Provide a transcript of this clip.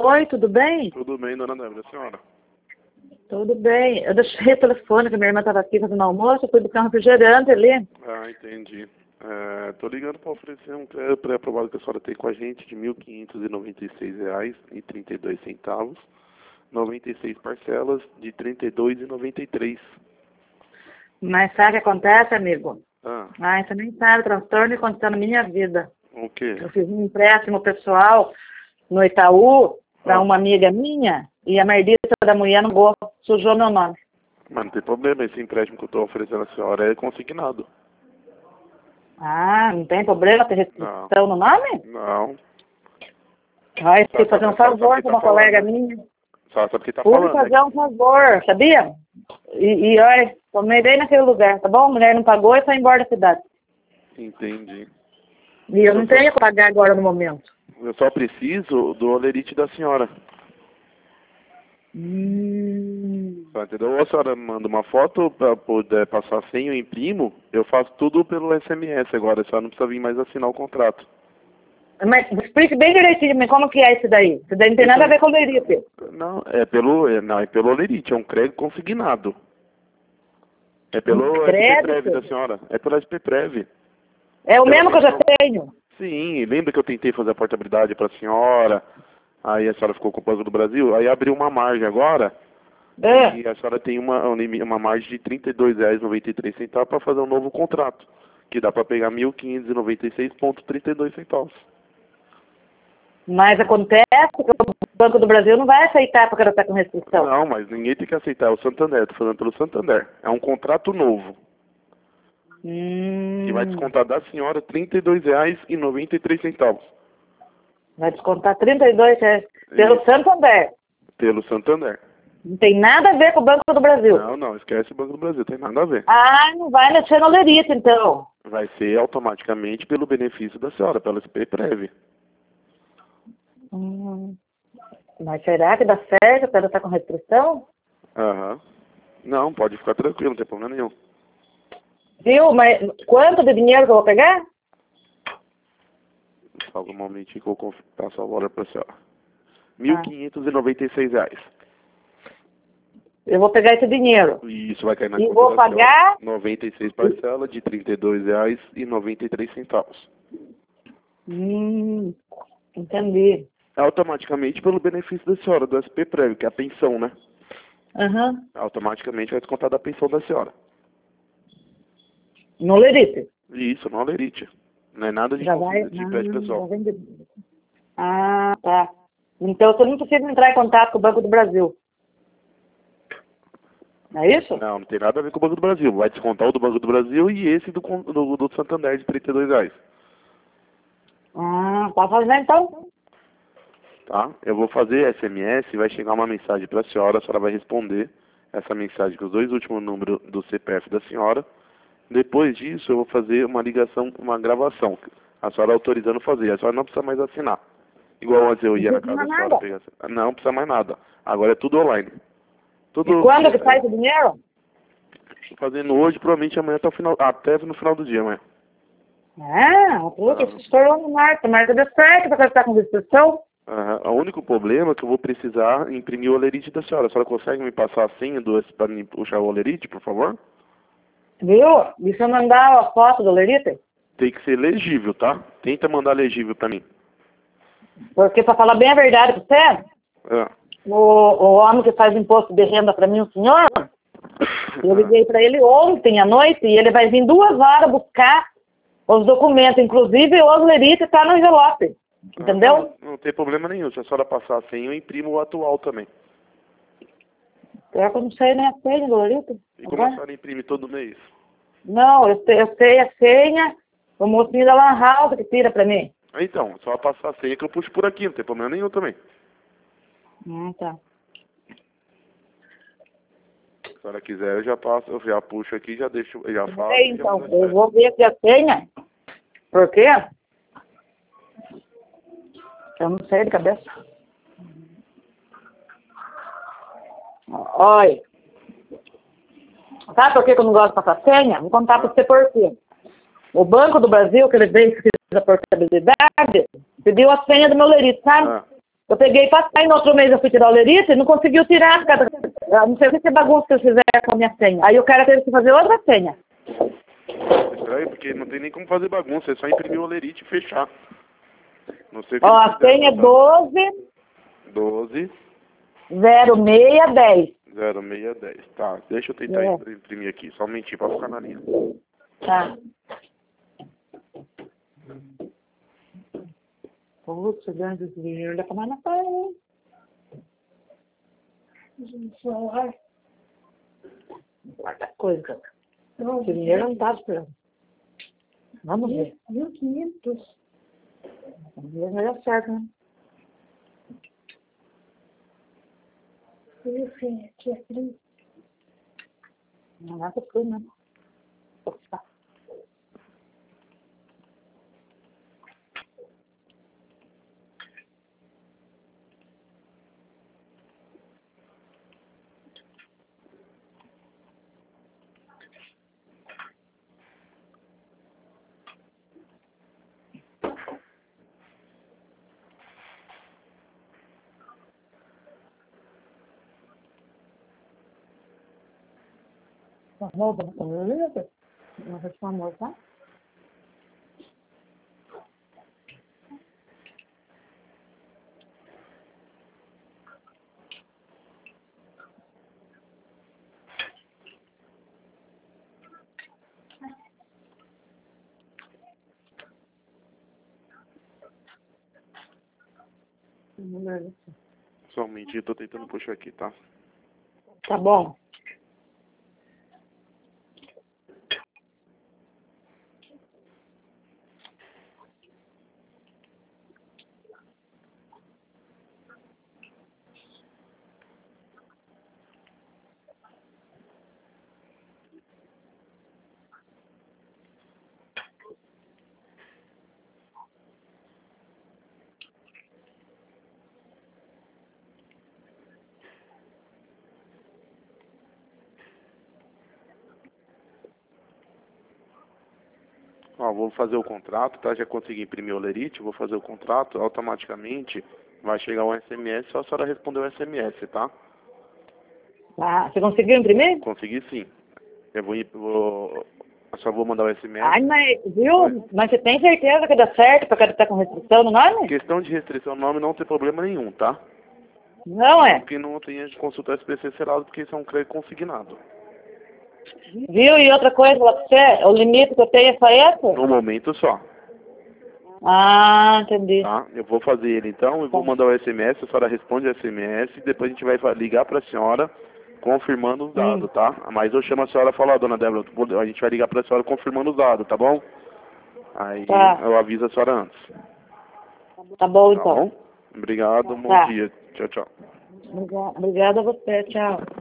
Oi, tudo bem? Tudo bem, dona Débora, a senhora? Tudo bem. Eu deixei o telefone, que a minha irmã estava aqui fazendo almoço, eu fui buscar um refrigerante ali. Ah, entendi. Tô ligando para oferecer um crédito pré-aprovado que a senhora tem com a gente de R$ 1.596,32, 96 parcelas de R$ 32,93. Mas sabe o que acontece, amigo? Ah, Você nem sabe o transtorno que aconteceu na minha vida. o quê? Eu fiz um empréstimo pessoal no Itaú para uma amiga minha e a merdita da mulher não gostou, sujou meu nome. Mas não tem problema, esse empréstimo que eu estou oferecendo à senhora é consignado. Não tem problema ter Não, restrição no nome? não. Ai, fui fazer um favor para uma colega minha. Só sabe o que tá Fui falando, fazer né? um favor, sabia? E olha, tomei bem naquele lugar, tá bom? A mulher não pagou e foi embora da cidade. Entendi. E eu não tenho que pagar agora no momento. Eu só preciso do olerite da senhora. Tá, entendeu? Ou a senhora me manda uma foto para poder passar a senha, eu imprimo, eu faço tudo pelo SMS agora, a senhora não precisa vir mais assinar o contrato. Mas explique bem direitinho mas como que é isso daí. Isso daí não tem nada a ver com o lerite. Não, é pelo olerite, é um crédito consignado. É pelo SPPrev da senhora, é pelo SPPrev. É o mesmo que eu já tenho. Sim, lembra que eu tentei fazer a portabilidade para a senhora, aí a senhora ficou com o Banco do Brasil, aí abriu uma margem agora, e a senhora tem uma margem de R$ 32,93 para fazer um novo contrato, que dá para pegar R$ 1.596,32. Mas acontece que o Banco do Brasil não vai aceitar porque ela está com restrição. Não, mas ninguém tem que aceitar, é o Santander, estou falando pelo Santander. É um contrato novo. E vai descontar da senhora R$ 32,93. Vai descontar R$ 32 pelo Santander. Pelo Santander. Não tem nada a ver com o Banco do Brasil. Não, esquece o Banco do Brasil, tem nada a ver. Não vai mexer no lerite, então. Vai ser automaticamente pelo benefício da senhora, pela SPPrev. Mas será que dá certo para ela estar com restrição? Aham. Não, pode ficar tranquilo, não tem problema nenhum. Viu? Mas quanto de dinheiro que eu vou pegar? Só um momentinho que eu vou passar o valor para a senhora. R$ 1.596. Eu vou pegar esse dinheiro. E isso vai cair na E conta vou da pagar? senhora. 96 parcelas de R$ 32,93. Entendi. Automaticamente pelo benefício da senhora, do SPPrev, que é a pensão, né? Automaticamente vai descontar da pensão da senhora. No lerite? Isso, no alerite. Não é nada de empréstimo pessoal. Tá. Então você não precisa entrar em contato com o Banco do Brasil. Não é isso? Não tem nada a ver com o Banco do Brasil. Vai descontar o do Banco do Brasil e esse do Santander de R$ 32. Pode fazer então. Tá? Eu vou fazer SMS, vai chegar uma mensagem para a senhora vai responder essa mensagem com os dois últimos números do CPF da senhora. Depois disso, eu vou fazer uma ligação, uma gravação. A senhora autorizando fazer. A senhora não precisa mais assinar. Igual antes eu ia na casa da senhora pegar. Não precisa mais nada. Agora é tudo online. E quando que sai o dinheiro? Fazendo hoje, provavelmente amanhã até no final do dia, amanhã. Puta, estourou no marca. Marca deu certo para estar com restrição. O único problema é que eu vou precisar imprimir o olerite da senhora. A senhora consegue me passar a senha para me puxar o olerite, por favor? Viu? E se eu mandar a foto do lerite? Tem que ser legível, tá? Tenta mandar legível para mim. Porque, para falar bem a verdade para você, o homem que faz imposto de renda para mim, o senhor, eu liguei para ele ontem à noite e ele vai vir 2 horas buscar os documentos, inclusive o lerite está no envelope. Entendeu? Não tem problema nenhum. Se a senhora passar a senha, eu imprimo o atual também. Eu não sei nem a senha do lerite. E como a senhora imprime todo mês? Não, eu sei a senha, o mocinho da Lan House que tira para mim. Então, só passar a senha que eu puxo por aqui, não tem problema nenhum também. Tá. Se a senhora quiser, eu já puxo aqui, já deixo, já faço. Então, eu vou ver aqui a senha. Por quê? Eu não sei de cabeça. Olha. Sabe por que eu não gosto de passar senha? Vou contar para você por quê. O Banco do Brasil, que ele fez a portabilidade, pediu a senha do meu lerite, sabe? Eu peguei e passei, no outro mês eu fui tirar o lerite e não conseguiu tirar. Eu não sei o que bagunça que eu fizer com a minha senha. Aí o cara teve que fazer outra senha. É estranho, porque não tem nem como fazer bagunça, é só imprimir o lerite e fechar. Não sei o que Ó, eles a senha é fizeram, 12 0610. 0610. Tá, deixa eu tentar imprimir aqui, só um momentinho pra ficar na linha. Tá. Putz, grande dinheiro, dá pra mais na praia, hein? Guarda coisa. Esse dinheiro não tá esperando. Vamos ver. 1.500. Vamos ver se vai dar certo, né? Aqui é frio. Não vai ser frio, não. Opa. Amor, beleza? Não vai chamar amor, tá? Só um momentinho, eu tô tentando puxar aqui, tá? Tá bom. Ó, vou fazer o contrato, tá? Já consegui imprimir o lerite, vou fazer o contrato, automaticamente vai chegar um SMS, só a senhora responder o SMS, tá? Ah, você conseguiu imprimir? Consegui sim. Eu só vou mandar o SMS. Ai, mas, viu? Mas você tem certeza que dá certo pra estar com restrição no nome? Questão de restrição no nome não tem problema nenhum, tá? Não é? Porque não tem de consultar SPC selado, porque isso é um crédito consignado. Viu? E outra coisa lá pra você, o limite que eu tenho é só esse? No momento só. Ah, entendi. Tá? Eu vou fazer ele então, eu vou mandar o SMS, a senhora responde o SMS, e depois a gente vai ligar para a senhora confirmando os dados, tá? Mas eu chamo a senhora e falo, ó, dona Débora, a gente vai ligar para a senhora confirmando os dados, tá bom? Aí eu aviso a senhora antes. Tá bom, Tá então. bom? Obrigado, bom dia. Tchau, tchau. Obrigada a você, tchau.